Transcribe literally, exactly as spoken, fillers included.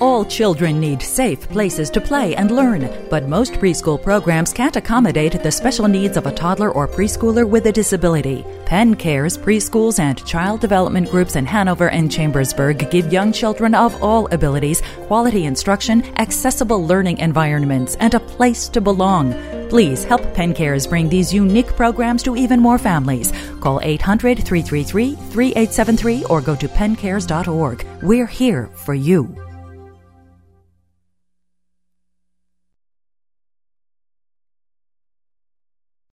All children need safe places to play and learn, but most preschool programs can't accommodate the special needs of a toddler or preschooler with a disability. Penn Cares preschools and child development groups in Hanover and Chambersburg give young children of all abilities quality instruction, accessible learning environments, and a place to belong. Please help Penn Cares bring these unique programs to even more families. Call eight hundred, three three three, three eight seven three or go to penn cares dot org. We're here for you.